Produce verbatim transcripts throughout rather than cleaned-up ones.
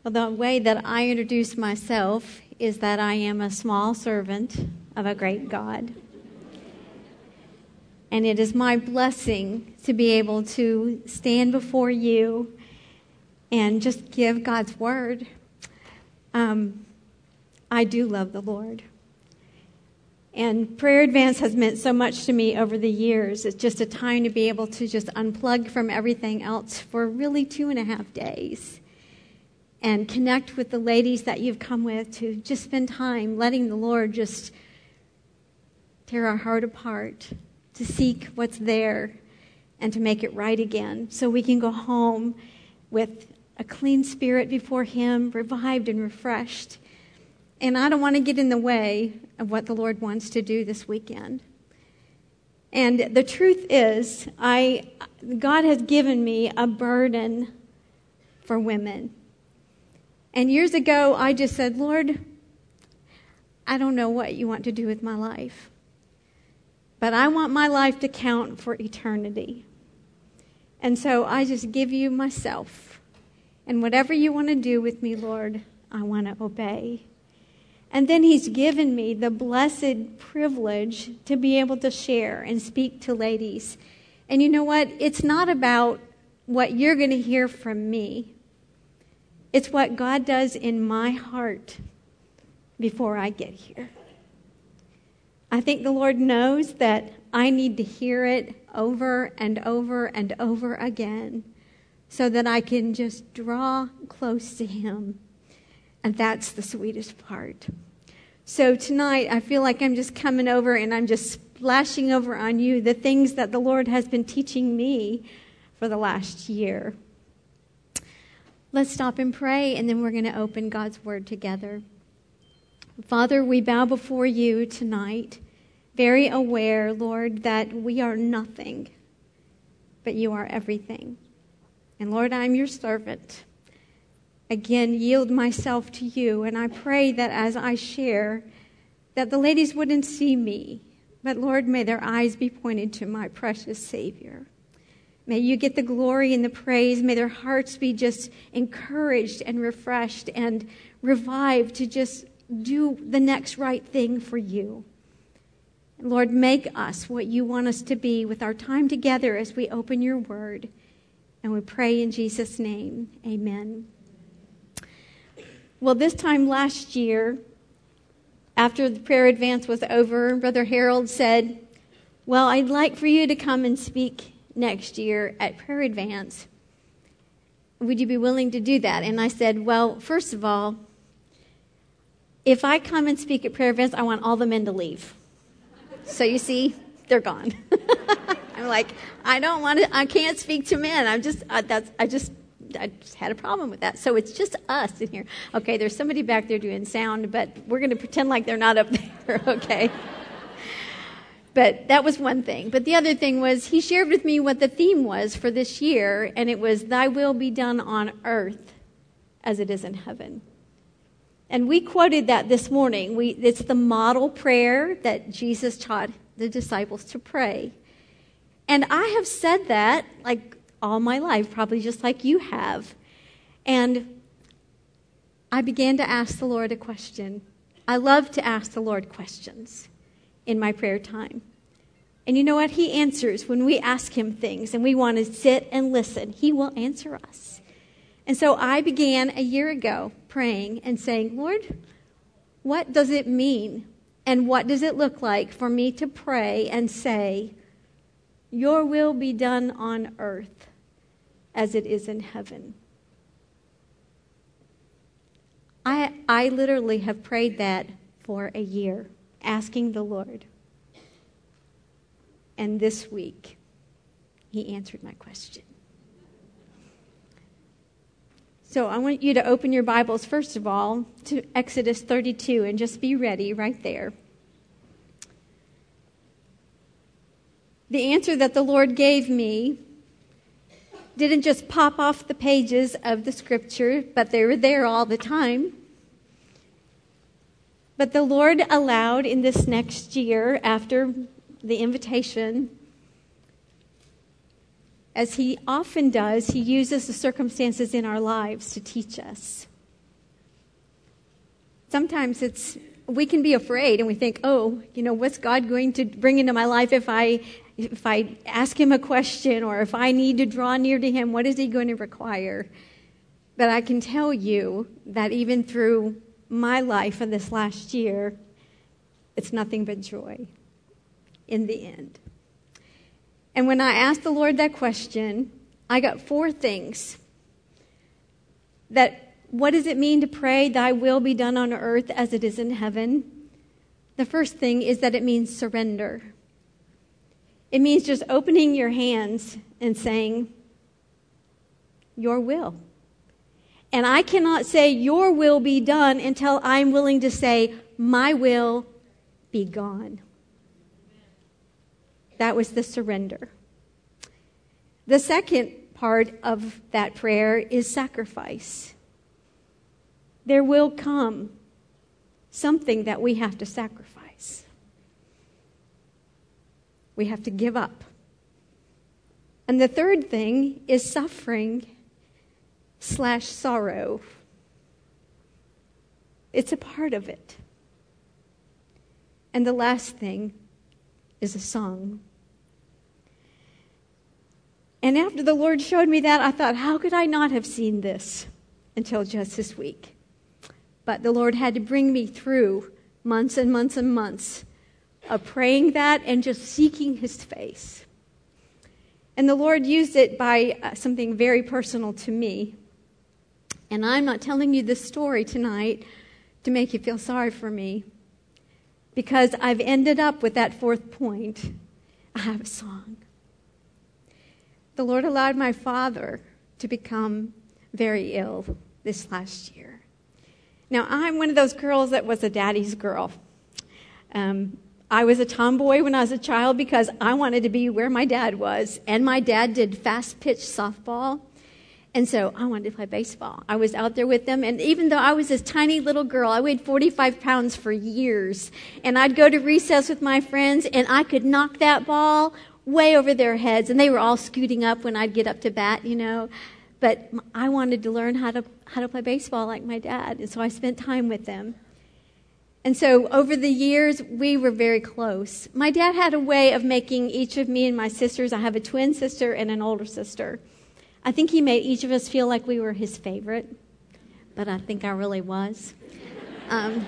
Well, the way that I introduce myself is that I am a small servant of a great God. And it is my blessing to be able to stand before you and just give God's word. Um, I do love the Lord. And Prayer Advance has meant so much to me over the years. It's just a time to be able to just unplug from everything else for really two and a half days. And connect with the ladies that you've come with to just spend time letting the Lord just tear our heart apart, to seek what's there and to make it right again so we can go home with a clean spirit before Him, revived and refreshed. And I don't want to get in the way of what the Lord wants to do this weekend. And the truth is, I God has given me a burden for women. And years ago, I just said, Lord, I don't know what you want to do with my life, but I want my life to count for eternity. And so I just give you myself. And whatever you want to do with me, Lord, I want to obey. And then He's given me the blessed privilege to be able to share and speak to ladies. And you know what? It's not about what you're going to hear from me. It's what God does in my heart before I get here. I think the Lord knows that I need to hear it over and over and over again so that I can just draw close to Him. And that's the sweetest part. So tonight, I feel like I'm just coming over and I'm just splashing over on you the things that the Lord has been teaching me for the last year. Let's stop and pray, and then we're going to open God's Word together. Father, we bow before you tonight, very aware, Lord, that we are nothing, but you are everything. And Lord, I'm your servant. Again, yield myself to you, and I pray that as I share, that the ladies wouldn't see me, but Lord, may their eyes be pointed to my precious Savior. May you get the glory and the praise. May their hearts be just encouraged and refreshed and revived to just do the next right thing for you. Lord, make us what you want us to be with our time together as we open your word. And we pray in Jesus' name, amen. Well, this time last year, after the prayer advance was over, Brother Harold said, well, I'd like for you to come and speak next year at Prayer Advance. Would you be willing to do that? And I said, well, first of all, if I come and speak at Prayer Advance, I want all the men to leave. So you see, they're gone. I'm like, I don't want to, I can't speak to men. I'm just, uh, that's, I just, I just had a problem with that. So it's just us in here. Okay, there's somebody back there doing sound, but we're going to pretend like they're not up there, okay? But that was one thing. But the other thing was he shared with me what the theme was for this year, and it was, thy will be done on earth as it is in heaven. And we quoted that this morning. We, it's the model prayer that Jesus taught the disciples to pray. And I have said that like all my life, probably just like you have. And I began to ask the Lord a question. I love to ask the Lord questions in my prayer time. And you know what? He answers when we ask him things and we want to sit and listen. He will answer us. And so I began a year ago praying and saying, Lord, what does it mean? And what does it look like for me to pray and say, your will be done on earth as it is in heaven? I I literally have prayed that for a year, asking the Lord. And this week, he answered my question. So I want you to open your Bibles, first of all, to Exodus thirty-two, and just be ready right there. The answer that the Lord gave me didn't just pop off the pages of the scripture, but they were there all the time. But the Lord allowed in this next year, after the invitation, as he often does, he uses the circumstances in our lives to teach us. sometimes it's we can be afraid and we think, oh, you know, what's God going to bring into my life if I if I ask him a question, or if I need to draw near to him, what is he going to require? But I can tell you that even through my life in this last year, it's nothing but joy in the end. And when I asked the Lord that question, I got four things. That what does it mean to pray, thy will be done on earth as it is in heaven? The first thing is that it means surrender. It means just opening your hands and saying, your will. And I cannot say your will be done until I'm willing to say, my will be gone. That was the surrender. The second part of that prayer is sacrifice. There will come something that we have to sacrifice. We have to give up. And the third thing is suffering slash sorrow. It's a part of it. And the last thing is a song. And after the Lord showed me that, I thought, how could I not have seen this until just this week? But the Lord had to bring me through months and months and months of praying that and just seeking his face. And the Lord used it by uh, something very personal to me. And I'm not telling you this story tonight to make you feel sorry for me, because I've ended up with that fourth point. I have a song. The Lord allowed my father to become very ill this last year. Now, I'm one of those girls that was a daddy's girl. Um, I was a tomboy when I was a child because I wanted to be where my dad was. And my dad did fast-pitch softball. And so I wanted to play baseball. I was out there with them. And even though I was this tiny little girl, I weighed forty-five pounds for years. And I'd go to recess with my friends, and I could knock that ball way over their heads. And they were all scooting up when I'd get up to bat, you know. But I wanted to learn how to how to play baseball like my dad. And so I spent time with them. And so over the years, we were very close. My dad had a way of making each of me and my sisters, I have a twin sister and an older sister. I think he made each of us feel like we were his favorite, but I think I really was. Um,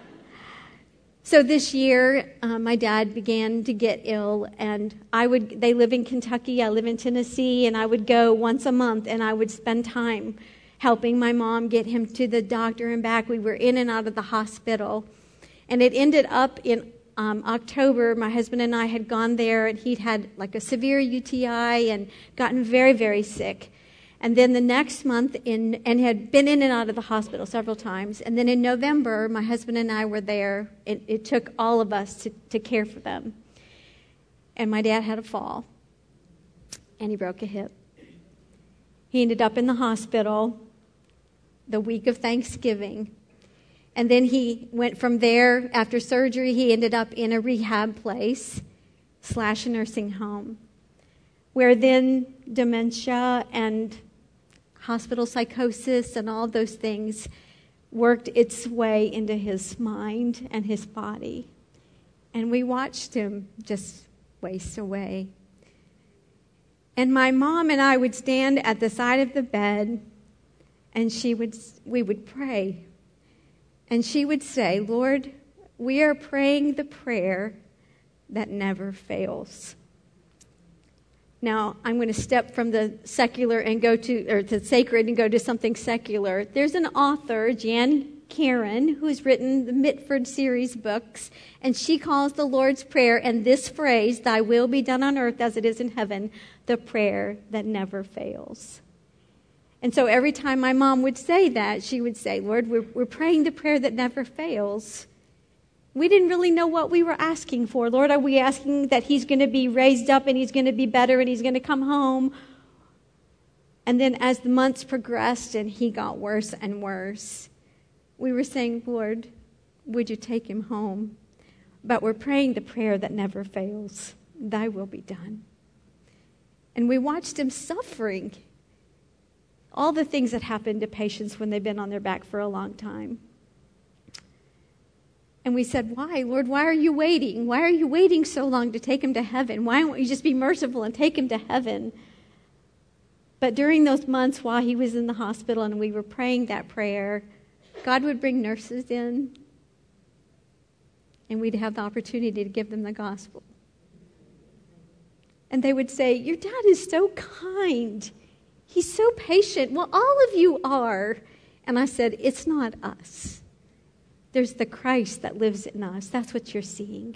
so this year, uh, my dad began to get ill, and I would. They live in Kentucky, I live in Tennessee, and I would go once a month, and I would spend time helping my mom get him to the doctor and back. We were in and out of the hospital. And it ended up in um, October. My husband and I had gone there, and he'd had like a severe U T I and gotten very, very sick. And then the next month, in and had been in and out of the hospital several times. And then in November, my husband and I were there. It, it took all of us to, to care for them. And my dad had a fall, and he broke a hip. He ended up in the hospital the week of Thanksgiving. And then he went from there. After surgery, he ended up in a rehab place slash a nursing home, where then dementia and hospital psychosis and all those things worked its way into his mind and his body. And we watched him just waste away. And my mom and I would stand at the side of the bed, and she would we would pray. And she would say, Lord, we are praying the prayer that never fails. Now, I'm going to step from the secular and go to, or the sacred and go to something secular. There's an author, Jan Karen, who's written the Mitford series books, and she calls the Lord's Prayer and this phrase, thy will be done on earth as it is in heaven, the prayer that never fails. And so every time my mom would say that, she would say, Lord, we're, we're praying the prayer that never fails. We didn't really know what we were asking for. Lord, are we asking that he's going to be raised up and he's going to be better and he's going to come home? And then as the months progressed and he got worse and worse, we were saying, Lord, would you take him home? But we're praying the prayer that never fails. Thy will be done. And we watched him suffering. All the things that happen to patients when they've been on their back for a long time. And we said, why, Lord, why are you waiting? Why are you waiting so long to take him to heaven? Why won't you just be merciful and take him to heaven? But during those months while he was in the hospital and we were praying that prayer, God would bring nurses in, and we'd have the opportunity to give them the gospel. And they would say, your dad is so kind. He's so patient. Well, all of you are. And I said, it's not us. There's the Christ that lives in us. That's what you're seeing.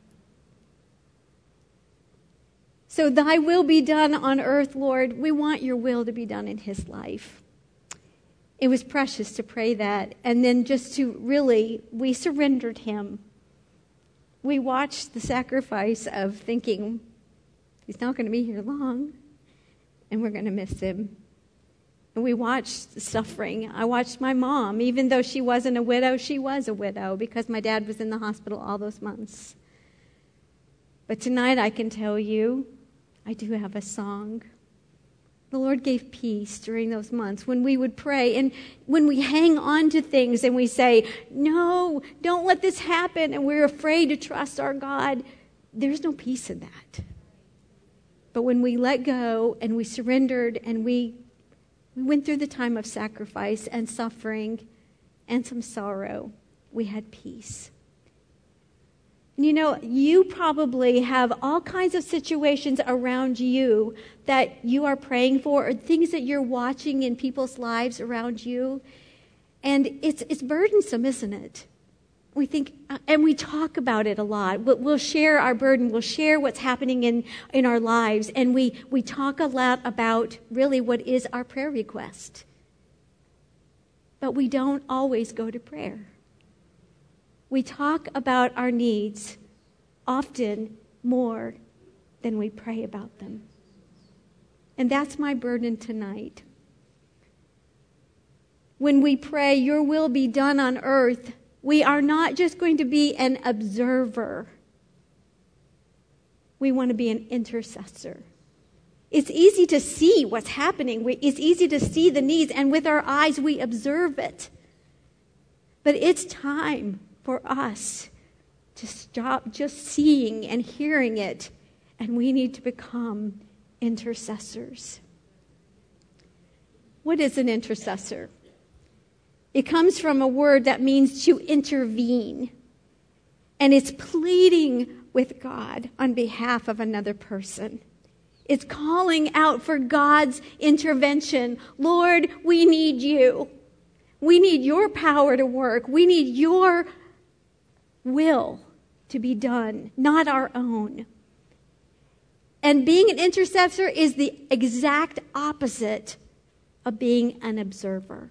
So thy will be done on earth, Lord. We want your will to be done in his life. It was precious to pray that. And then just to really, we surrendered him. We watched the sacrifice of thinking, he's not going to be here long, and we're going to miss him. And we watched the suffering. I watched my mom. Even though she wasn't a widow, she was a widow because my dad was in the hospital all those months. But tonight I can tell you, I do have a song. The Lord gave peace during those months when we would pray. And when we hang on to things and we say, no, don't let this happen, and we're afraid to trust our God, there's no peace in that. But when we let go and we surrendered and we, we went through the time of sacrifice and suffering and some sorrow, we had peace. You know, you probably have all kinds of situations around you that you are praying for, or things that you're watching in people's lives around you. And it's it's burdensome, isn't it? We think, and we talk about it a lot. We'll share our burden. We'll share what's happening in, in our lives. And we, we talk a lot about really what is our prayer request. But we don't always go to prayer. We talk about our needs often more than we pray about them. And that's my burden tonight. When we pray, your will be done on earth, we are not just going to be an observer. We want to be an intercessor. It's easy to see what's happening. It's easy to see the needs, and with our eyes we observe it. But it's time for us to stop just seeing and hearing it, and we need to become intercessors. What is an intercessor? It comes from a word that means to intervene, and it's pleading with God on behalf of another person. It's calling out for God's intervention. Lord, we need you. We need your power to work. We need your will to be done, not our own. And being an intercessor is the exact opposite of being an observer.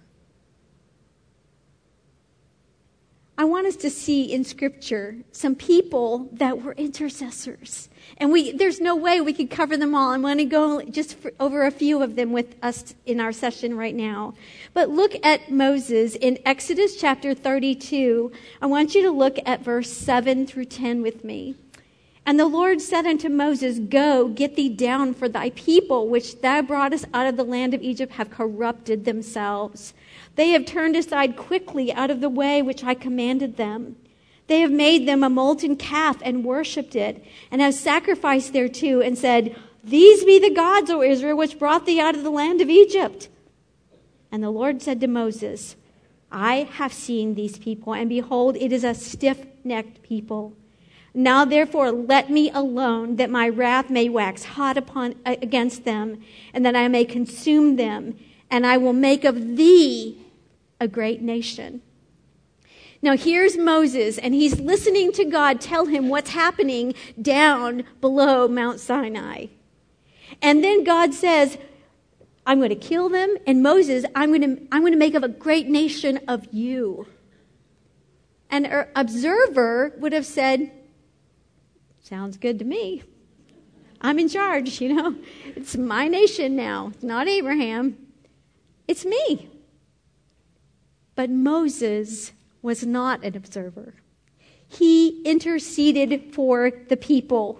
I want us to see in Scripture some people that were intercessors. And we there's no way we could cover them all. I'm going to go just for, over a few of them with us in our session right now. But look at Moses in Exodus chapter thirty-two. I want you to look at verse seven through ten with me. And the Lord said unto Moses, go, get thee down, for thy people, which thou broughtest out of the land of Egypt, have corrupted themselves. They have turned aside quickly out of the way which I commanded them. They have made them a molten calf and worshipped it, and have sacrificed thereto, and said, these be the gods, O Israel, which brought thee out of the land of Egypt. And the Lord said to Moses, I have seen these people, and behold, it is a stiff-necked people. Now therefore let me alone, that my wrath may wax hot upon against them, and that I may consume them, and I will make of thee a great nation. Now here's Moses, and he's listening to God tell him what's happening down below Mount Sinai. And then God says, I'm going to kill them, and Moses, I'm going to, I'm going to make of a great nation of you. An observer would have said, sounds good to me. I'm in charge, you know. It's my nation now. It's not Abraham. It's me. But Moses was not an observer. He interceded for the people.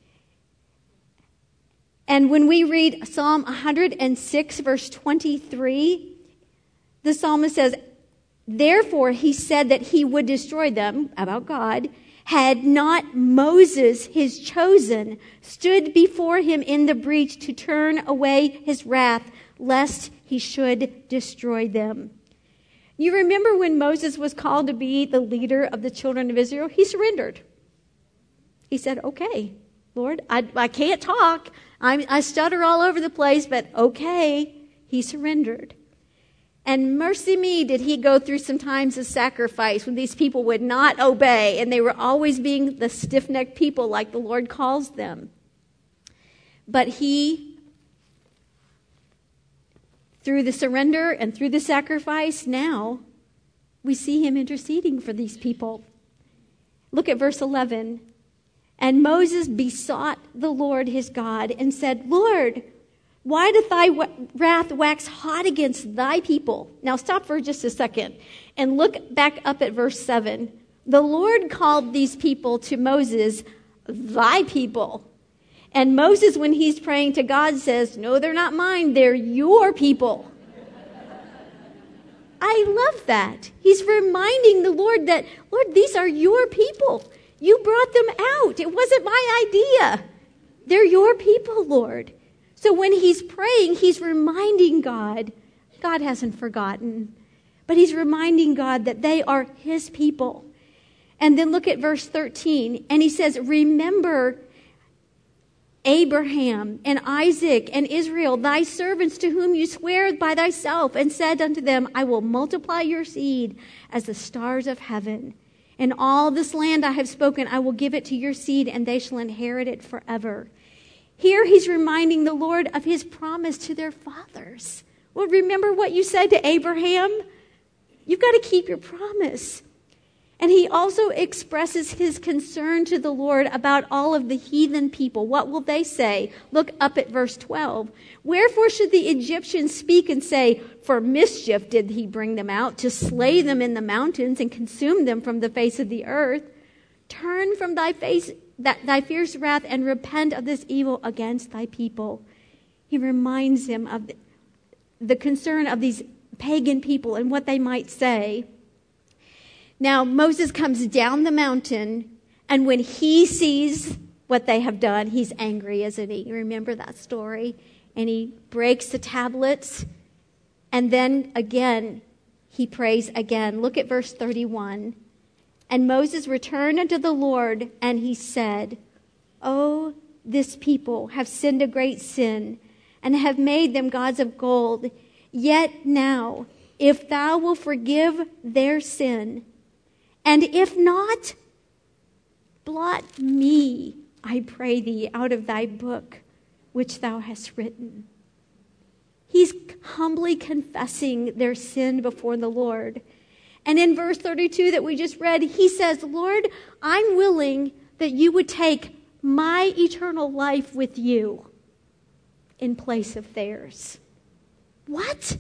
And when we read Psalm one hundred six, verse twenty-three, the psalmist says, Therefore, he said that he would destroy them, about God, had not Moses, his chosen, stood before him in the breach to turn away his wrath, lest he should destroy them. You remember when Moses was called to be the leader of the children of Israel? He surrendered. He said, okay, Lord, I, I can't talk. I'm, I stutter all over the place, but okay. He surrendered. And mercy me, did he go through some times of sacrifice when these people would not obey, and they were always being the stiff-necked people like the Lord calls them. But he, through the surrender and through the sacrifice, now we see him interceding for these people. Look at verse eleven. And Moses besought the Lord his God and said, Lord, why doth thy wrath wax hot against thy people? Now stop for just a second and look back up at verse seven. The Lord called these people to Moses, thy people. And Moses, when he's praying to God, says, no, they're not mine, they're your people. I love that. He's reminding the Lord that, Lord, these are your people. You brought them out. It wasn't my idea. They're your people, Lord. So when he's praying, he's reminding God, God hasn't forgotten, but he's reminding God that they are his people. And then look at verse thirteen, and he says, remember Abraham and Isaac and Israel, thy servants to whom you sware by thyself, and said unto them, I will multiply your seed as the stars of heaven. And all this land I have spoken, I will give it to your seed, and they shall inherit it forever. Here he's reminding the Lord of his promise to their fathers. Well, remember what you said to Abraham? You've got to keep your promise. And he also expresses his concern to the Lord about all of the heathen people. What will they say? Look up at verse twelve. Wherefore should the Egyptians speak and say, for mischief did he bring them out, to slay them in the mountains and consume them from the face of the earth? Turn from thy face, that thy fierce wrath, and repent of this evil against thy people. He reminds him of the, the concern of these pagan people and what they might say. Now, Moses comes down the mountain, and when he sees what they have done, he's angry, isn't he? You remember that story? And he breaks the tablets, and then again, he prays again. Look at verse thirty-one. And Moses returned unto the Lord, and he said, Oh, this people have sinned a great sin, and have made them gods of gold. Yet now, if thou wilt forgive their sin, and if not, blot me, I pray thee, out of thy book which thou hast written. He's humbly confessing their sin before the Lord. And in verse thirty-two that we just read, he says, Lord, I'm willing that you would take my eternal life with you in place of theirs. What?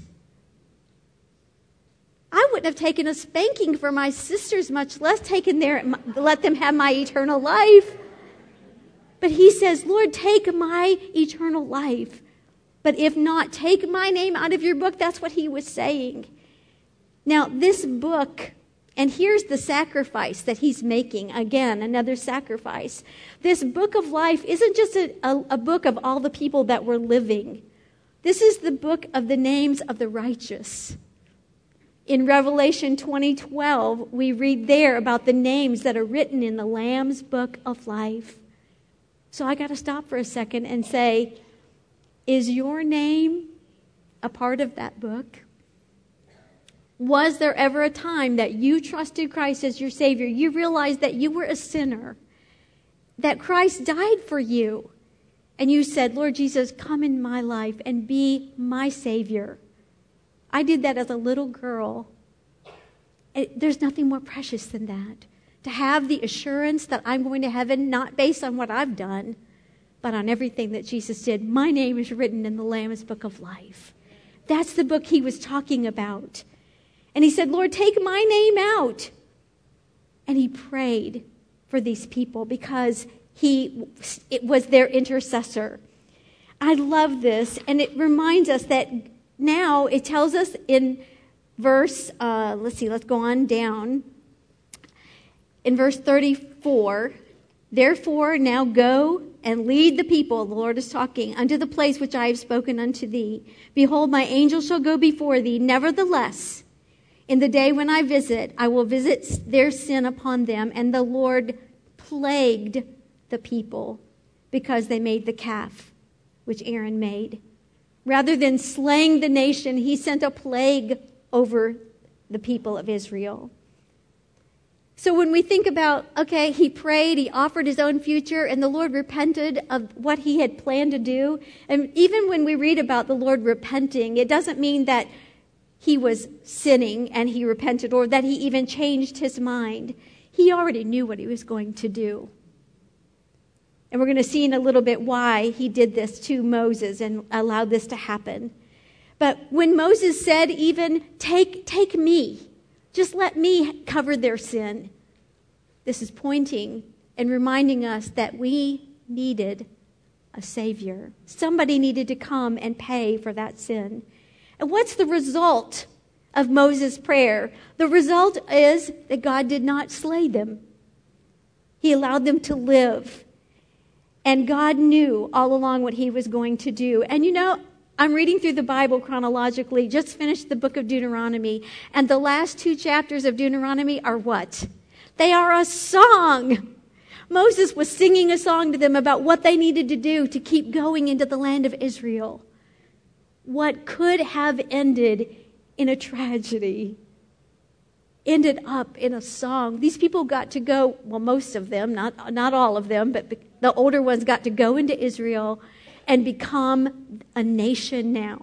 I wouldn't have taken a spanking for my sisters, much less taken their, let them have my eternal life. But he says, Lord, take my eternal life. But if not, take my name out of your book. That's what he was saying. Now, this book, and here's the sacrifice that he's making. Again, another sacrifice. This book of life isn't just a, a, a book of all the people that were living. This is the book of the names of the righteous. In Revelation twenty twelve, we read there about the names that are written in the Lamb's book of life. So I got to stop for a second and say, is your name a part of that book? Was there ever a time that you trusted Christ as your Savior? You realized that you were a sinner, that Christ died for you, and you said, Lord Jesus, come in my life and be my Savior. I did that as a little girl. It, there's nothing more precious than that. To have the assurance that I'm going to heaven, not based on what I've done, but on everything that Jesus did. My name is written in the Lamb's book of life. That's the book he was talking about. And he said, Lord, take my name out. And he prayed for these people because he it was their intercessor. I love this. And it reminds us that now it tells us in verse, uh, let's see, let's go on down. In verse thirty-four, therefore now go and lead the people, the Lord is talking, unto the place which I have spoken unto thee. Behold, my angel shall go before thee. Nevertheless, in the day when I visit, I will visit their sin upon them. And the Lord plagued the people because they made the calf which Aaron made. Rather than slaying the nation, he sent a plague over the people of Israel. So when we think about, okay, he prayed, he offered his own future, and the Lord repented of what he had planned to do. And even when we read about the Lord repenting, it doesn't mean that he was sinning and he repented or that he even changed his mind. He already knew what he was going to do. And we're going to see in a little bit why he did this to Moses and allowed this to happen. But when Moses said even, take, take me, just let me cover their sin, this is pointing and reminding us that we needed a Savior. Somebody needed to come and pay for that sin. And what's the result of Moses' prayer? The result is that God did not slay them. He allowed them to live. And God knew all along what he was going to do. And you know, I'm reading through the Bible chronologically, just finished the book of Deuteronomy. And the last two chapters of Deuteronomy are what? They are a song. Moses was singing a song to them about what they needed to do to keep going into the land of Israel. What could have ended in a tragedy ended up in a song. These people got to go, well, most of them, not, not all of them, but the older ones got to go into Israel and become a nation now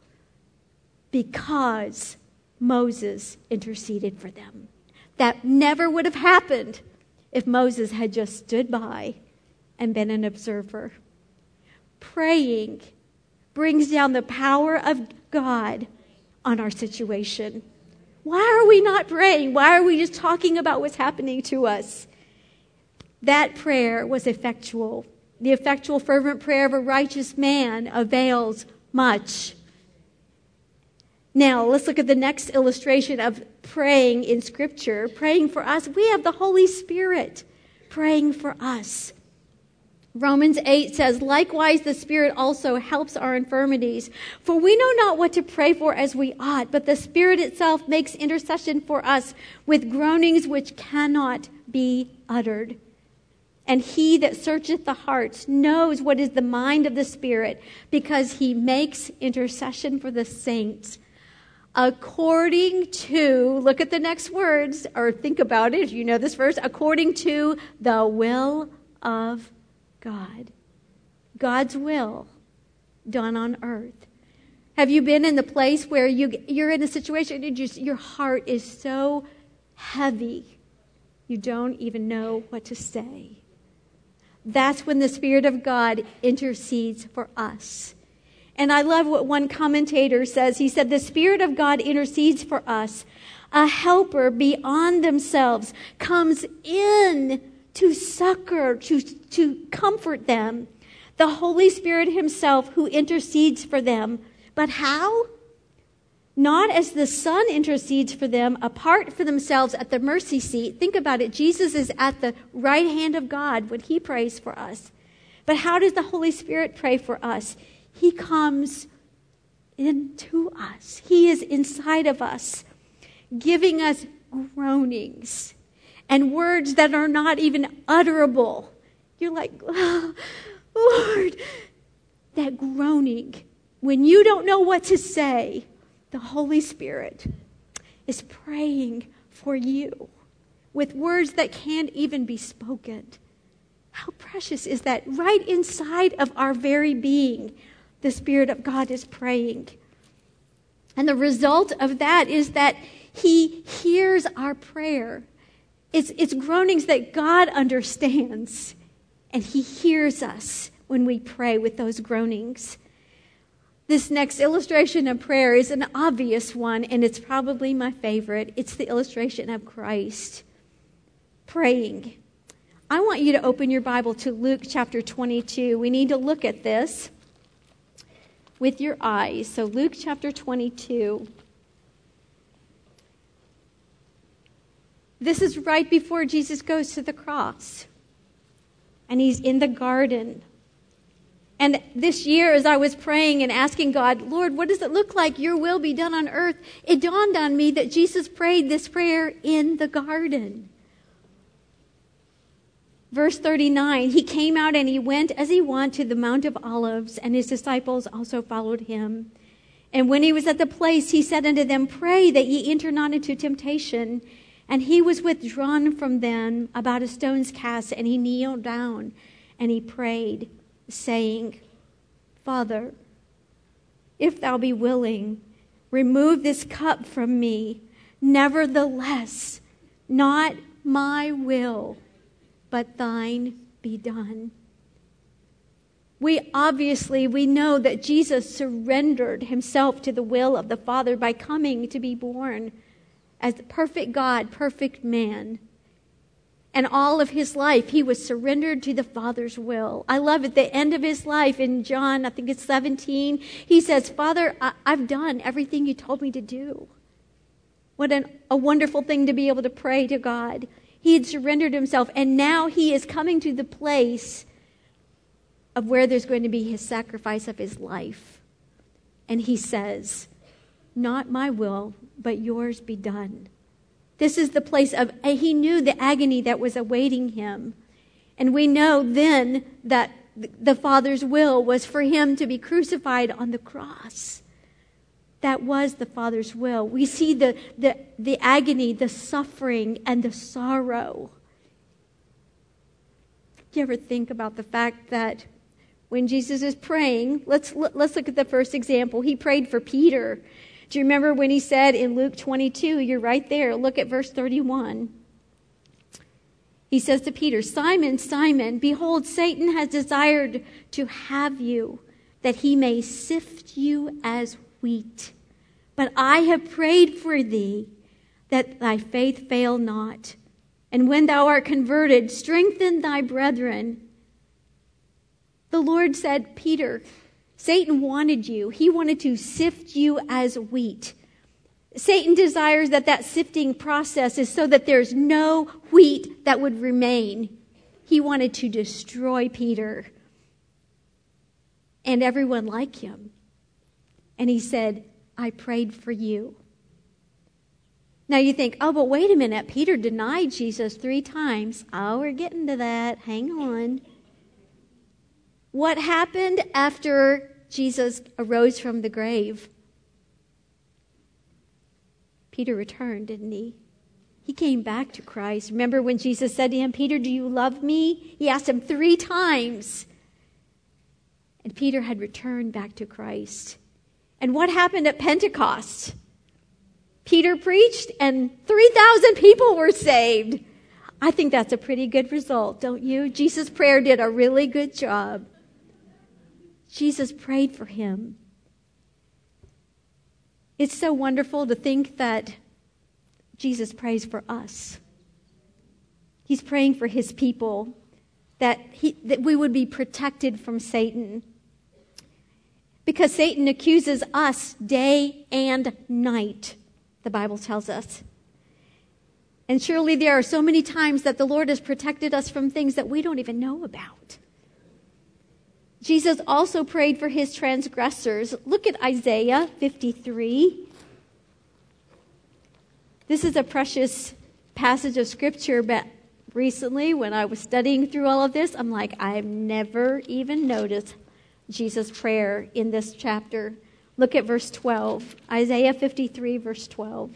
because Moses interceded for them. That never would have happened if Moses had just stood by and been an observer. Praying brings down the power of God on our situation. Why are we not praying? Why are we just talking about what's happening to us? That prayer was effectual. The effectual, fervent prayer of a righteous man avails much. Now, let's look at the next illustration of praying in Scripture. Praying for us. We have the Holy Spirit praying for us. Romans eight says, likewise, the Spirit also helps our infirmities. For we know not what to pray for as we ought, but the Spirit itself makes intercession for us with groanings which cannot be uttered. And he that searcheth the hearts knows what is the mind of the Spirit, because he makes intercession for the saints. According to, look at the next words, or think about it if you know this verse, according to the will of God. God's will done on earth. Have you been in the place where you, you're in a situation and just, your heart is so heavy, you don't even know what to say? That's when the Spirit of God intercedes for us. And I love what one commentator says. He said, the Spirit of God intercedes for us. A helper beyond themselves comes in to succor, to, to comfort them. The Holy Spirit himself who intercedes for them. But how? Not as the Son intercedes for them apart for themselves at the mercy seat. Think about it. Jesus is at the right hand of God when he prays for us. But how does the Holy Spirit pray for us? He comes into us. He is inside of us, giving us groanings and words that are not even utterable. You're like, oh, Lord, that groaning. When you don't know what to say, the Holy Spirit is praying for you with words that can't even be spoken. How precious is that? Right inside of our very being, the Spirit of God is praying. And the result of that is that he hears our prayer. It's, it's groanings that God understands, and he hears us when we pray with those groanings. This next illustration of prayer is an obvious one, and it's probably my favorite. It's the illustration of Christ praying. I want you to open your Bible to Luke chapter twenty-two. We need to look at this with your eyes. So Luke chapter twenty-two. This is right before Jesus goes to the cross. And he's in the garden. And this year, as I was praying and asking God, Lord, what does it look like? Your will be done on earth. It dawned on me that Jesus prayed this prayer in the garden. Verse thirty-nine, he came out and he went as he went to the Mount of Olives, and his disciples also followed him. And when he was at the place, he said unto them, pray that ye enter not into temptation. And he was withdrawn from them about a stone's cast, and he kneeled down and he prayed, saying, Father, if thou be willing, remove this cup from me. Nevertheless, not my will, but thine be done. We obviously, we know that Jesus surrendered himself to the will of the Father by coming to be born as perfect God, perfect man. And all of his life, he was surrendered to the Father's will. I love at the end of his life in John, I think it's seventeen, he says, Father, I- I've done everything you told me to do. What an, a wonderful thing to be able to pray to God. He had surrendered himself, and now he is coming to the place of where there's going to be his sacrifice of his life. And he says, not my will, but yours be done. This is the place of, he knew the agony that was awaiting him. And we know then that the Father's will was for him to be crucified on the cross. That was the Father's will. We see the, the, the agony, the suffering, and the sorrow. Do you ever think about the fact that when Jesus is praying, let's, let's look at the first example. He prayed for Peter. Do you remember when he said in Luke twenty-two, you're right there, look at verse thirty-one. He says to Peter, Simon, Simon, behold, Satan has desired to have you, that he may sift you as wheat. But I have prayed for thee, that thy faith fail not. And when thou art converted, strengthen thy brethren. The Lord said, Peter, Satan wanted you. He wanted to sift you as wheat. Satan desires that that sifting process is so that there's no wheat that would remain. He wanted to destroy Peter and everyone like him. And he said, I prayed for you. Now you think, oh, but wait a minute. Peter denied Jesus three times. Oh, we're getting to that. Hang on. What happened after Jesus arose from the grave? Peter returned, didn't he? He came back to Christ. Remember when Jesus said to him, Peter, do you love me? He asked him three times. And Peter had returned back to Christ. And what happened at Pentecost? Peter preached and three thousand people were saved. I think that's a pretty good result, don't you? Jesus' prayer did a really good job. Jesus prayed for him. It's so wonderful to think that Jesus prays for us. He's praying for his people, that he, that we would be protected from Satan. Because Satan accuses us day and night, the Bible tells us. And surely there are so many times that the Lord has protected us from things that we don't even know about. Jesus also prayed for his transgressors. Look at Isaiah fifty-three. This is a precious passage of scripture, but recently when I was studying through all of this, I'm like, I've never even noticed Jesus' prayer in this chapter. Look at verse twelve. Isaiah fifty-three, verse twelve.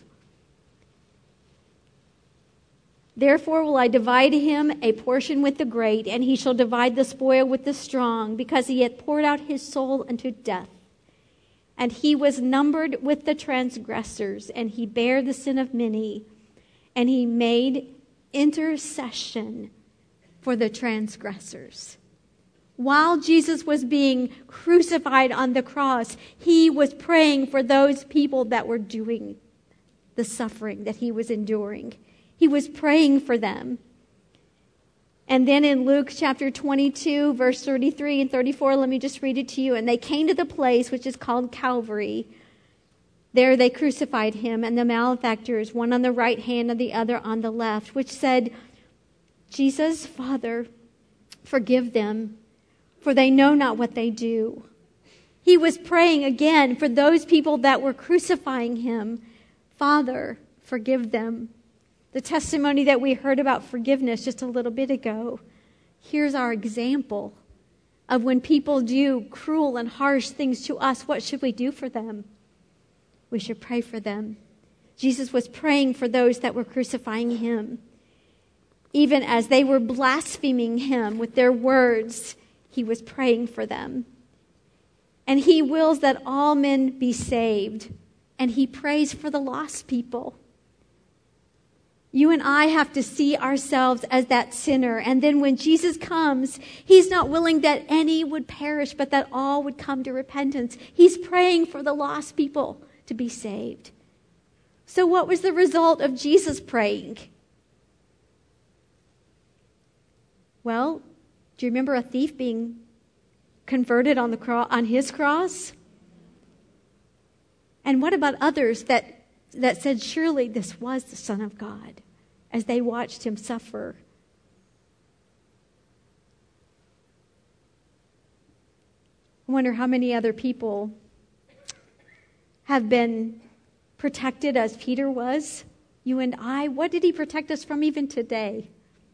Therefore will I divide him a portion with the great, and he shall divide the spoil with the strong, because he hath poured out his soul unto death. And he was numbered with the transgressors, and he bare the sin of many, and he made intercession for the transgressors. While Jesus was being crucified on the cross, he was praying for those people that were doing the suffering that he was enduring. He was praying for them. And then in Luke chapter twenty-two, verse thirty-three and thirty-four, let me just read it to you. And they came to the place which is called Calvary, There they crucified him and the malefactors, one on the right hand and the other on the left, which said, Jesus, Father, forgive them, for they know not what they do. He was praying again for those people that were crucifying him. Father, forgive them. The testimony that we heard about forgiveness just a little bit ago. Here's our example of when people do cruel and harsh things to us. What should we do for them? We should pray for them. Jesus was praying for those that were crucifying him. Even as they were blaspheming him with their words, he was praying for them. And he wills that all men be saved. And he prays for the lost people. You and I have to see ourselves as that sinner. And then when Jesus comes, he's not willing that any would perish, but that all would come to repentance. He's praying for the lost people to be saved. So what was the result of Jesus praying? Well, do you remember a thief being converted on the cro- on his cross? And what about others that that said, surely this was the Son of God, as they watched him suffer? I wonder how many other people have been protected as Peter was. You and I, what did he protect us from even today?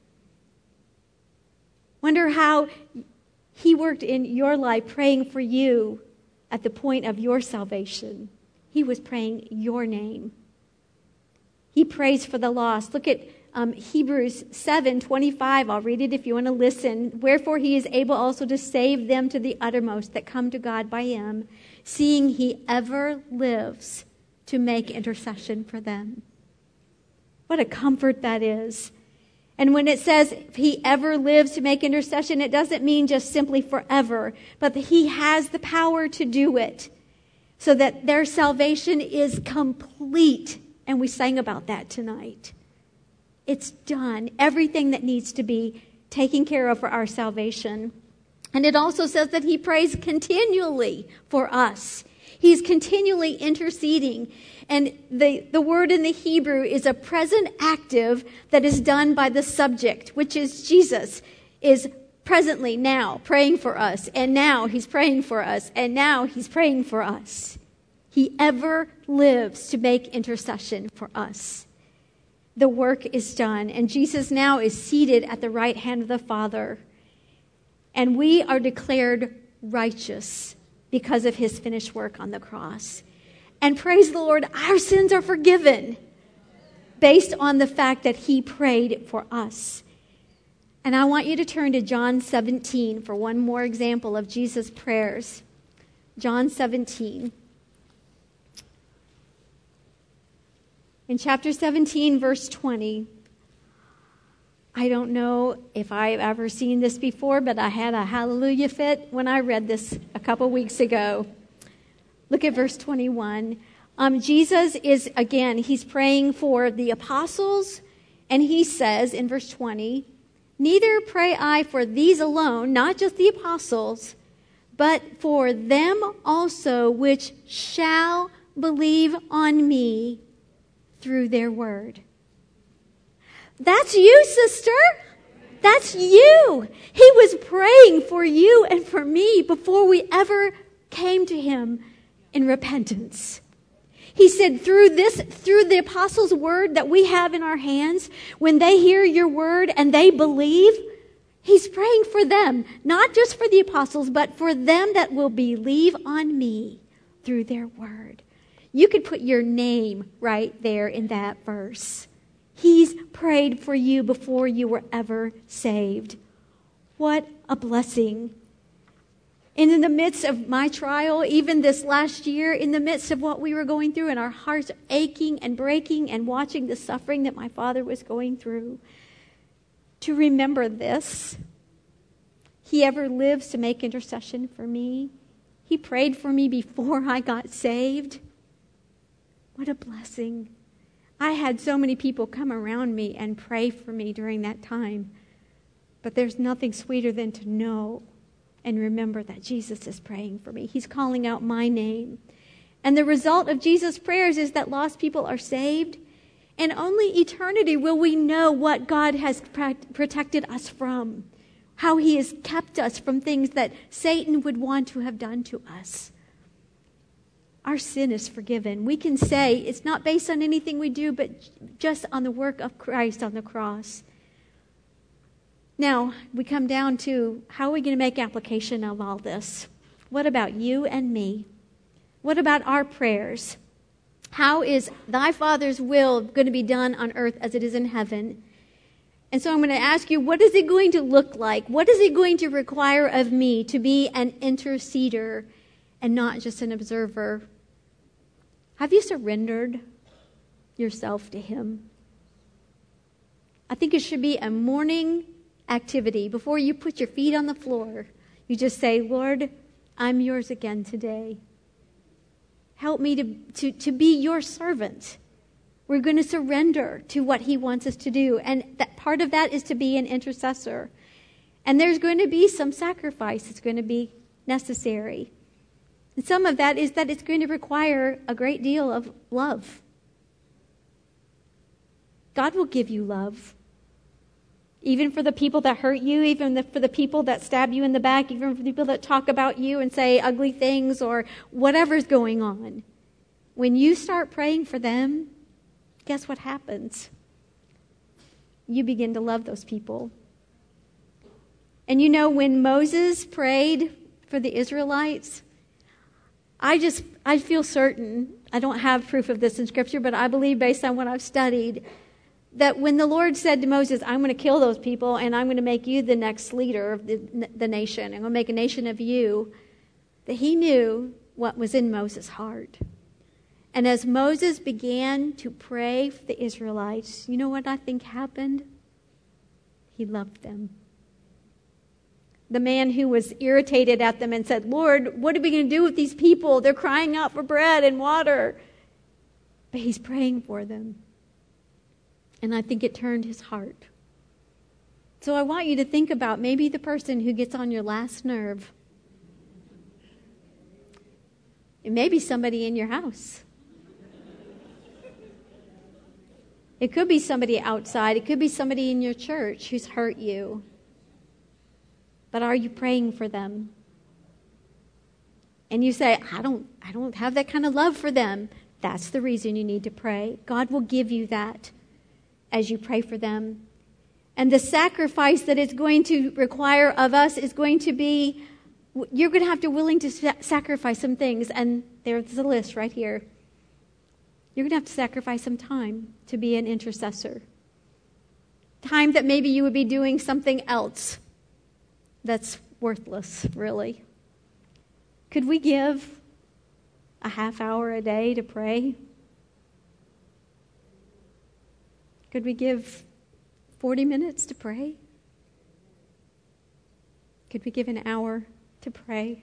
Wonder how he worked in your life praying for you at the point of your salvation. He was praying your name. He prays for the lost. Look at um, Hebrews seven twenty-five. I'll read it if you want to listen. Wherefore he is able also to save them to the uttermost that come to God by him, seeing he ever lives to make intercession for them. What a comfort that is. And when it says he ever lives to make intercession, it doesn't mean just simply forever, but that he has the power to do it so that their salvation is complete. And we sang about that tonight. It's done. Everything that needs to be taken care of for our salvation. And it also says that he prays continually for us. He's continually interceding. And the, the word in the Hebrew is a present active that is done by the subject, which is Jesus, is presently now praying for us. And now he's praying for us. And now he's praying for us. He ever lives to make intercession for us. The work is done. And Jesus now is seated at the right hand of the Father. And we are declared righteous because of his finished work on the cross. And praise the Lord, our sins are forgiven based on the fact that he prayed for us. And I want you to turn to John seventeen for one more example of Jesus' prayers. John seventeen. In chapter seventeen, verse twenty, I don't know if I've ever seen this before, but I had a hallelujah fit when I read this a couple weeks ago. Look at verse twenty-one. Um, Jesus is, again, he's praying for the apostles, and he says in verse twenty, neither pray I for these alone, not just the apostles, but for them also which shall believe on me through their word. That's you, sister. That's you. He was praying for you and for me before we ever came to him in repentance. He said through this, through the apostles' word that we have in our hands, when they hear your word and they believe, he's praying for them, not just for the apostles, but for them that will believe on me through their word. You could put your name right there in that verse. He's prayed for you before you were ever saved. What a blessing. And in the midst of my trial, even this last year, in the midst of what we were going through and our hearts aching and breaking and watching the suffering that my father was going through, to remember this. He ever lives to make intercession for me. He prayed for me before I got saved. What a blessing. I had so many people come around me and pray for me during that time. But there's nothing sweeter than to know and remember that Jesus is praying for me. He's calling out my name. And the result of Jesus' prayers is that lost people are saved. And only eternity will we know what God has protected us from, how he has kept us from things that Satan would want to have done to us. Our sin is forgiven. We can say it's not based on anything we do, but just on the work of Christ on the cross. Now, we come down to how are we going to make application of all this? What about you and me? What about our prayers? How is thy Father's will going to be done on earth as it is in heaven? And so I'm going to ask you, what is it going to look like? What is it going to require of me to be an interceder and not just an observer? Have you surrendered yourself to him? I think it should be a morning activity. Before you put your feet on the floor, you just say, Lord, I'm yours again today. Help me to, to, to be your servant. We're going to surrender to what he wants us to do. And that part of that is to be an intercessor. And there's going to be some sacrifice that's going to be necessary. And some of that is that it's going to require a great deal of love. God will give you love. Even for the people that hurt you, even the, for the people that stab you in the back, even for the people that talk about you and say ugly things or whatever's going on. When you start praying for them, guess what happens? You begin to love those people. And you know, when Moses prayed for the Israelites, I just, I feel certain, I don't have proof of this in Scripture, but I believe based on what I've studied, that when the Lord said to Moses, I'm going to kill those people and I'm going to make you the next leader of the, the nation, I'm going to make a nation of you, that he knew what was in Moses' heart. And as Moses began to pray for the Israelites, you know what I think happened? He loved them. The man who was irritated at them and said, Lord, what are we going to do with these people? They're crying out for bread and water. But he's praying for them. And I think it turned his heart. So I want you to think about maybe the person who gets on your last nerve. It may be somebody in your house. It could be somebody outside. It could be somebody in your church who's hurt you. But are you praying for them? And you say, I don't, I don't have that kind of love for them. That's the reason you need to pray. God will give you that as you pray for them. And the sacrifice that it's going to require of us is going to be, you're going to have to be willing to sacrifice some things. And there's a list right here. You're going to have to sacrifice some time to be an intercessor. Time that maybe you would be doing something else that's worthless, really. Could we give a half hour a day to pray? Could we give forty minutes to pray? Could we give an hour to pray?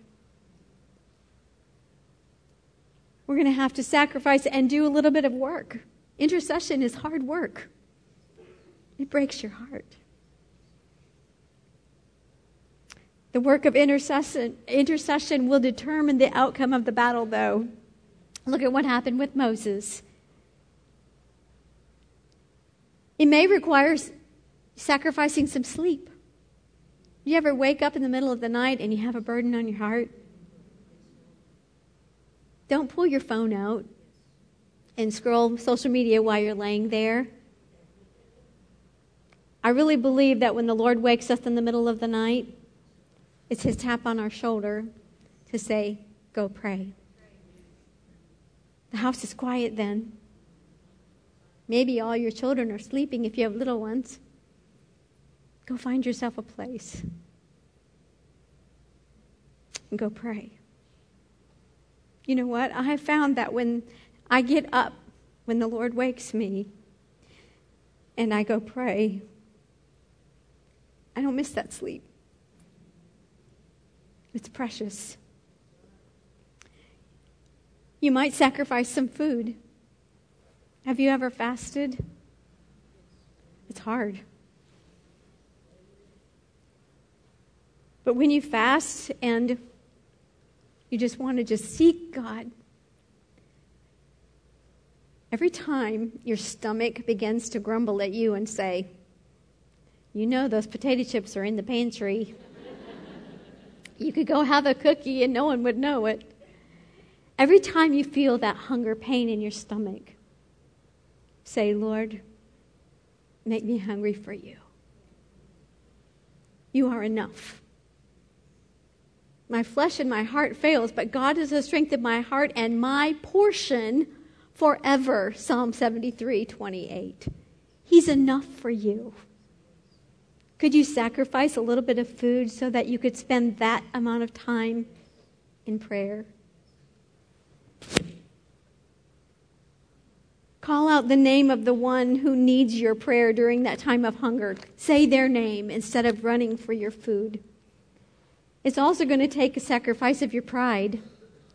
We're going to have to sacrifice and do a little bit of work. Intercession is hard work. It breaks your heart. The work of intercession, intercession will determine the outcome of the battle, though. Look at what happened with Moses. It may require sacrificing some sleep. You ever wake up in the middle of the night and you have a burden on your heart? Don't pull your phone out and scroll social media while you're laying there. I really believe that when the Lord wakes us in the middle of the night, it's his tap on our shoulder to say, go pray. The house is quiet then. Maybe all your children are sleeping if you have little ones. Go find yourself a place and go pray. You know what? I have found that when I get up, when the Lord wakes me, and I go pray, I don't miss that sleep. It's precious. You might sacrifice some food. Have you ever fasted? It's hard. But when you fast and you just want to just seek God, Every time your stomach begins to grumble at you and say, you know those potato chips are in the pantry. You could go have a cookie and no one would know it. Every time you feel that hunger pain in your stomach, say, Lord, make me hungry for you. You are enough. My flesh and my heart fails, but God is the strength of my heart and my portion forever. Psalm seventy-three twenty-eight. He's enough for you. Could you sacrifice a little bit of food so that you could spend that amount of time in prayer? Call out the name of the one who needs your prayer during that time of hunger. Say their name instead of running for your food. It's also going to take a sacrifice of your pride.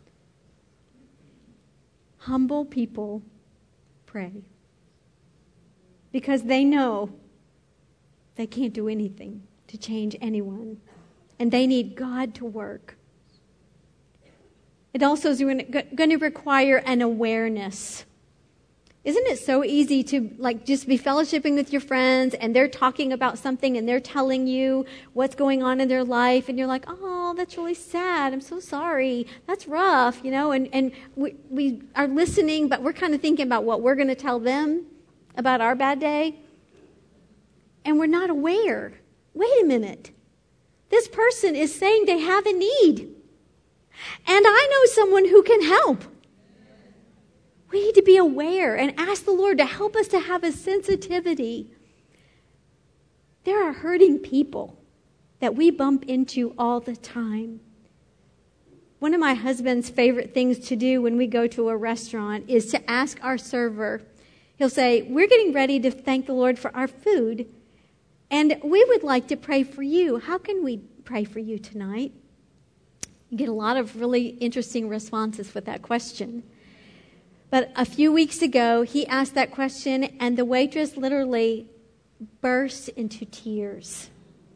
Humble people pray because they know they can't do anything to change anyone, and they need God to work. It also is going to require an awareness. Isn't it so easy to like just be fellowshipping with your friends and they're talking about something and they're telling you what's going on in their life and you're like, oh, that's really sad. I'm so sorry. That's rough, you know, and, and we, we are listening, but we're kind of thinking about what we're going to tell them about our bad day. And we're not aware. Wait a minute. This person is saying they have a need. And I know someone who can help. We need to be aware and ask the Lord to help us to have a sensitivity. There are hurting people that we bump into all the time. One of my husband's favorite things to do when we go to a restaurant is to ask our server. He'll say, we're getting ready to thank the Lord for our food, and we would like to pray for you. How can we pray for you tonight? You get a lot of really interesting responses with that question. But a few weeks ago, he asked that question, and the waitress literally burst into tears.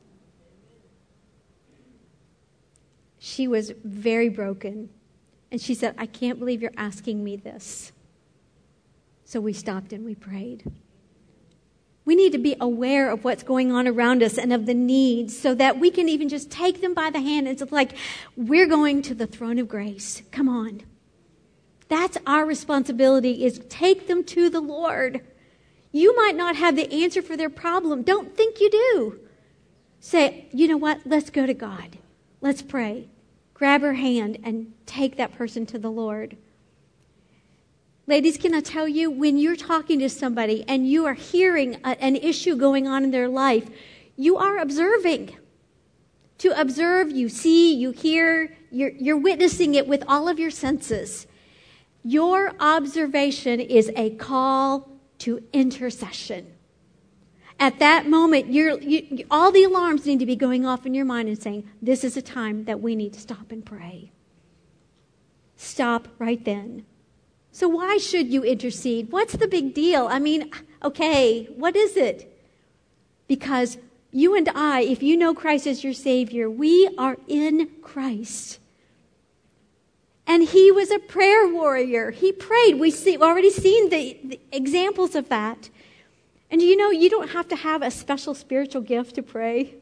She was very broken. And she said, I can't believe you're asking me this. So we stopped and we prayed. We need to be aware of what's going on around us and of the needs so that we can even just take them by the hand. And it's like, we're going to the throne of grace. Come on. That's our responsibility, is take them to the Lord. You might not have the answer for their problem. Don't think you do. Say, you know what? Let's go to God. Let's pray. Grab her hand and take that person to the Lord. Ladies, can I tell you, when you're talking to somebody and you are hearing a, an issue going on in their life, you are observing. To observe, you see, you hear, you're, you're witnessing it with all of your senses. Your observation is a call to intercession. At that moment, you're, you, all the alarms need to be going off in your mind and saying, this is a time that we need to stop and pray. Stop right then. So why should you intercede? What's the big deal? I mean, okay, what is it? Because you and I, if you know Christ as your Savior, we are in Christ. And he was a prayer warrior. He prayed. We see, we've already seen the, the examples of that. And you know, you don't have to have a special spiritual gift to pray.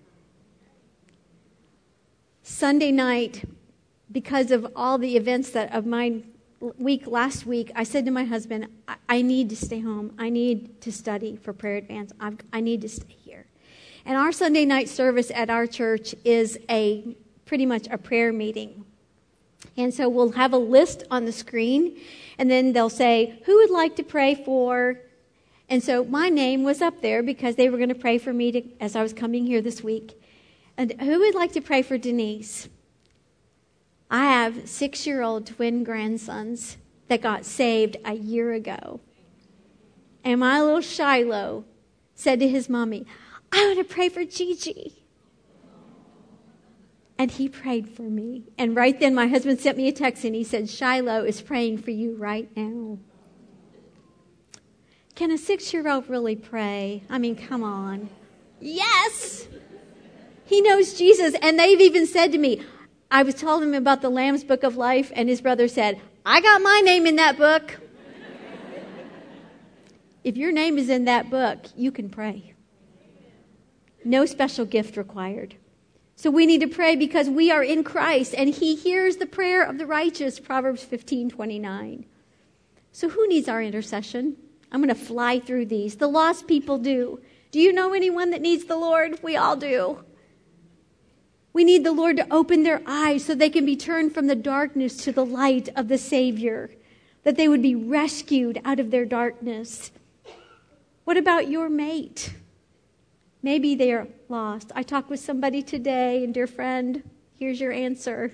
Sunday night, because of all the events that of my week last week, I said to my husband, I, I need to stay home. I need to study for prayer advance. I've, I need to stay here. And our Sunday night service at our church is a pretty much a prayer meeting. And so we'll have a list on the screen, and then they'll say, who would like to pray for? And so my name was up there because they were going to pray for me to, as I was coming here this week. And who would like to pray for Denise? I have six-year-old twin grandsons that got saved a year ago. And my little Shiloh said to his mommy, I want to pray for Gigi. And he prayed for me. And right then my husband sent me a text and he said, Shiloh is praying for you right now. Can a six-year-old really pray? I mean, come on. Yes! He knows Jesus. And they've even said to me, I was telling him about the Lamb's Book of Life, and his brother said, I got my name in that book. If your name is in that book, you can pray. No special gift required. So we need to pray because we are in Christ and he hears the prayer of the righteous, Proverbs fifteen twenty-nine. So who needs our intercession? I'm going to fly through these. The lost people do. Do you know anyone that needs the Lord? We all do. We need the Lord to open their eyes so they can be turned from the darkness to the light of the Savior, that they would be rescued out of their darkness. What about your mate? Maybe they are lost. I talked with somebody today, and dear friend, here's your answer.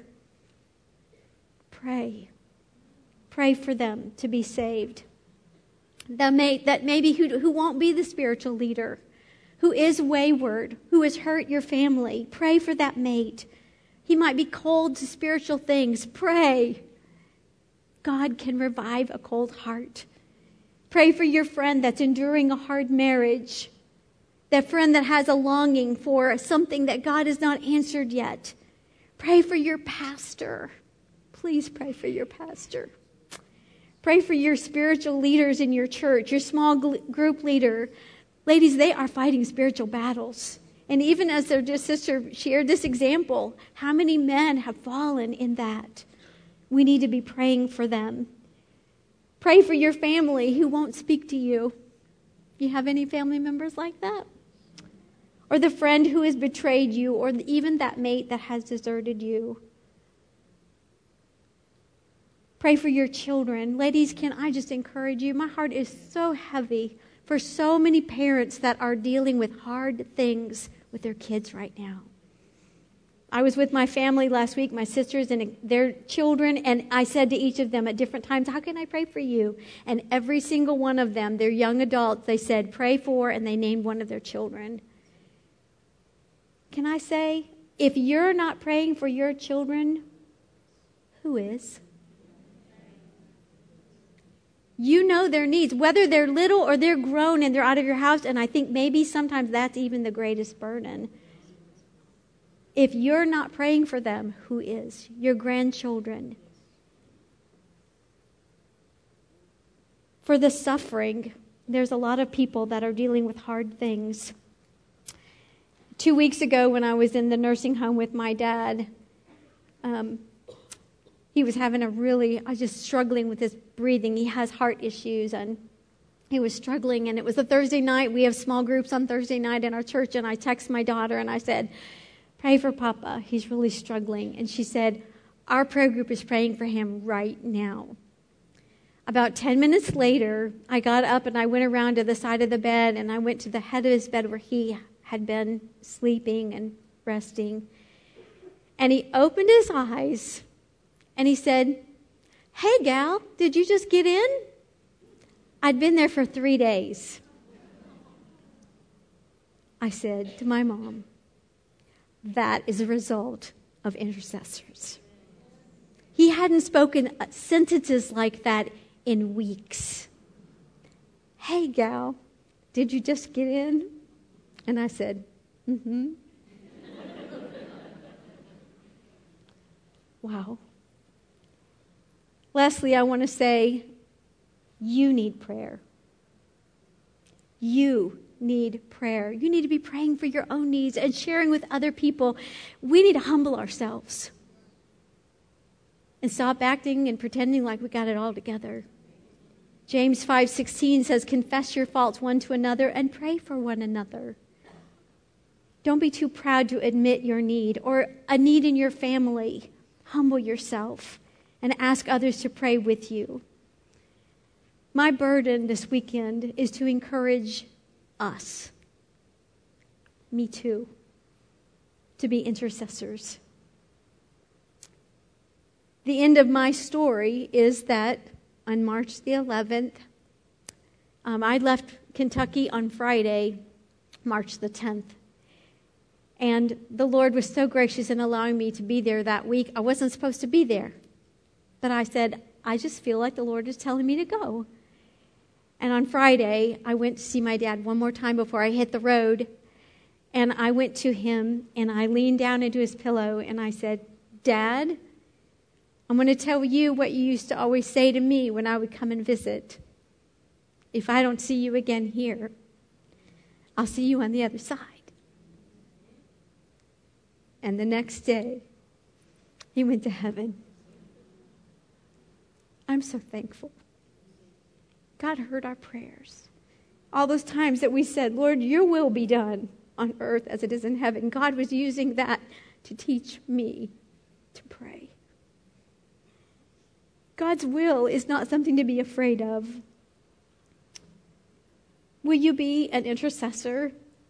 Pray. Pray for them to be saved. The mate that maybe who, who won't be the spiritual leader, who is wayward, who has hurt your family. Pray for that mate. He might be cold to spiritual things. Pray. God can revive a cold heart. Pray for your friend that's enduring a hard marriage. That friend that has a longing for something that God has not answered yet. Pray for your pastor. Please pray for your pastor. Pray for your spiritual leaders in your church, your small group leader. Ladies, they are fighting spiritual battles. And even as their dear sister shared this example, how many men have fallen in that? We need to be praying for them. Pray for your family who won't speak to you. You have any family members like that? Or the friend who has betrayed you, or even that mate that has deserted you. Pray for your children. Ladies, can I just encourage you? My heart is so heavy for so many parents that are dealing with hard things with their kids right now. I was with my family last week, my sisters and their children, and I said to each of them at different times, how can I pray for you? And every single one of them, they're young adults, they said, pray for, and they named one of their children. Can I say, if you're not praying for your children, who is? You know their needs, whether they're little or they're grown and they're out of your house, and I think maybe sometimes that's even the greatest burden. If you're not praying for them, who is? Your grandchildren. For the suffering, there's a lot of people that are dealing with hard things. Two weeks ago when I was in the nursing home with my dad, um, he was having a really, I was just struggling with his breathing. He has heart issues and he was struggling. And it was a Thursday night. We have small groups on Thursday night in our church. And I texted my daughter and I said, pray for Papa. He's really struggling. And she said, our prayer group is praying for him right now. About ten minutes later, I got up and I went around to the side of the bed and I went to the head of his bed where he had been sleeping and resting. And he opened his eyes and he said, hey, gal, did you just get in? I'd been there for three days. I said to my mom, that is a result of intercessors. He hadn't spoken sentences like that in weeks. Hey, gal, did you just get in? And I said, mm-hmm. Wow. Lastly, I want to say, you need prayer. You need prayer. You need to be praying for your own needs and sharing with other people. We need to humble ourselves and stop acting and pretending like we got it all together. James five sixteen says, confess your faults one to another and pray for one another. Don't be too proud to admit your need or a need in your family. Humble yourself and ask others to pray with you. My burden this weekend is to encourage us, me too, to be intercessors. The end of my story is that on March the eleventh, um, I left Kentucky on Friday, March the tenth. And the Lord was so gracious in allowing me to be there that week. I wasn't supposed to be there. But I said, I just feel like the Lord is telling me to go. And on Friday, I went to see my dad one more time before I hit the road. And I went to him, and I leaned down into his pillow, and I said, Dad, I'm going to tell you what you used to always say to me when I would come and visit. if I don't see you again here, I'll see you on the other side. And the next day, he went to heaven. I'm so thankful. God heard our prayers. All those times that we said, Lord, your will be done on earth as it is in heaven. God was using that to teach me to pray. God's will is not something to be afraid of. Will you be an intercessor?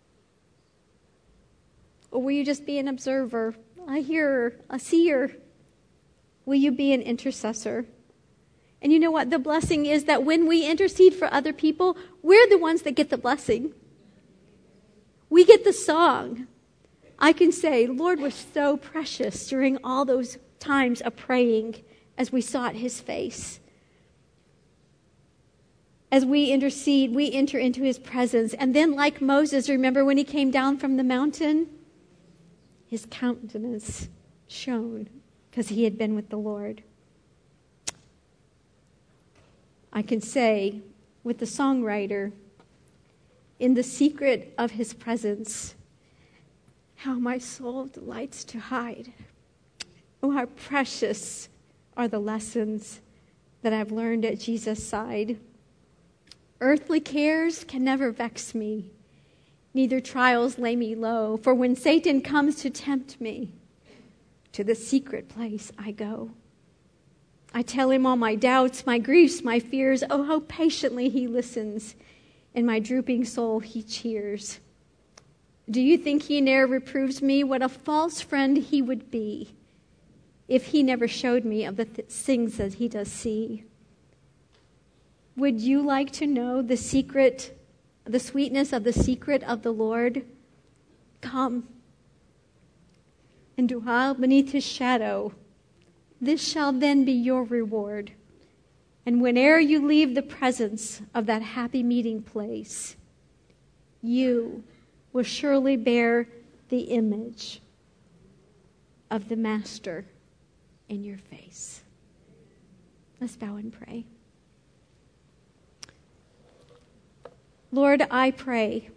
Or will you just be an observer, a hearer, a seer? Will you be an intercessor? And you know what? The blessing is that when we intercede for other people, we're the ones that get the blessing. We get the song. I can say, Lord was so precious during all those times of praying as we sought his face. As we intercede, we enter into his presence. And then like Moses, remember when he came down from the mountain? His countenance shone because he had been with the Lord. I can say with the songwriter, in the secret of his presence, how my soul delights to hide. Oh, how precious are the lessons that I've learned at Jesus' side. Earthly cares can never vex me, neither trials lay me low. For when Satan comes to tempt me, to the secret place I go. I tell him all my doubts, my griefs, my fears. Oh, how patiently he listens. In my drooping soul he cheers. Do you think he ne'er reproves me? What a false friend he would be if he never showed me of the th- things that he does see. Would you like to know the secret, the sweetness of the secret of the Lord? Come and dwell beneath his shadow. This shall then be your reward. And whene'er you leave the presence of that happy meeting place, you will surely bear the image of the Master in your face. Let's bow and pray. Lord, I pray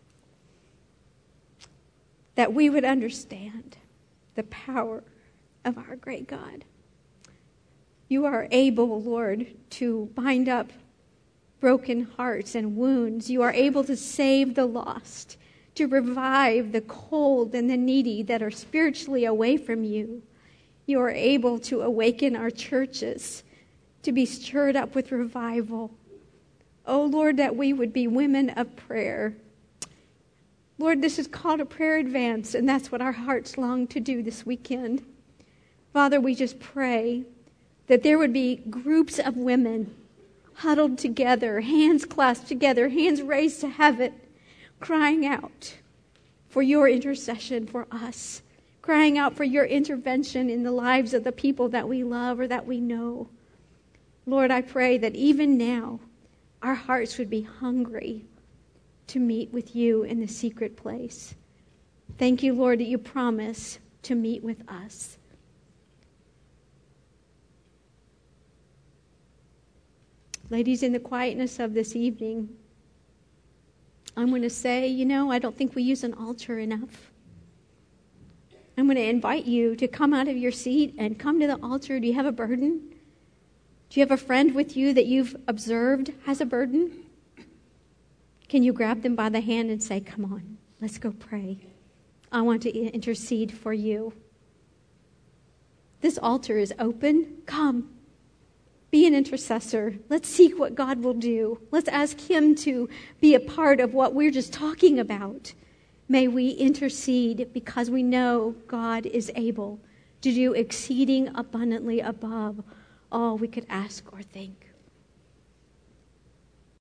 that we would understand the power of our great God. You are able, Lord, to bind up broken hearts and wounds. You are able to save the lost, to revive the cold and the needy that are spiritually away from you. You are able to awaken our churches to be stirred up with revival. Oh, Lord, that we would be women of prayer. Lord, this is called a prayer advance, and that's what our hearts long to do this weekend. Father, we just pray that there would be groups of women huddled together, hands clasped together, hands raised to heaven, crying out for your intercession for us, crying out for your intervention in the lives of the people that we love or that we know. Lord, I pray that even now our hearts would be hungry to meet with you in the secret place. Thank you, Lord, that you promise to meet with us. Ladies, in the quietness of this evening, I'm going to say, you know, I don't think we use an altar enough. I'm going to invite you to come out of your seat and come to the altar. Do you have a burden? Do you have a friend with you that you've observed has a burden? Can you grab them by the hand and say, come on, let's go pray. I want to intercede for you. This altar is open. Come. Be an intercessor. Let's seek what God will do. Let's ask him to be a part of what we're just talking about. May we intercede because we know God is able to do exceeding abundantly above all we could ask or think.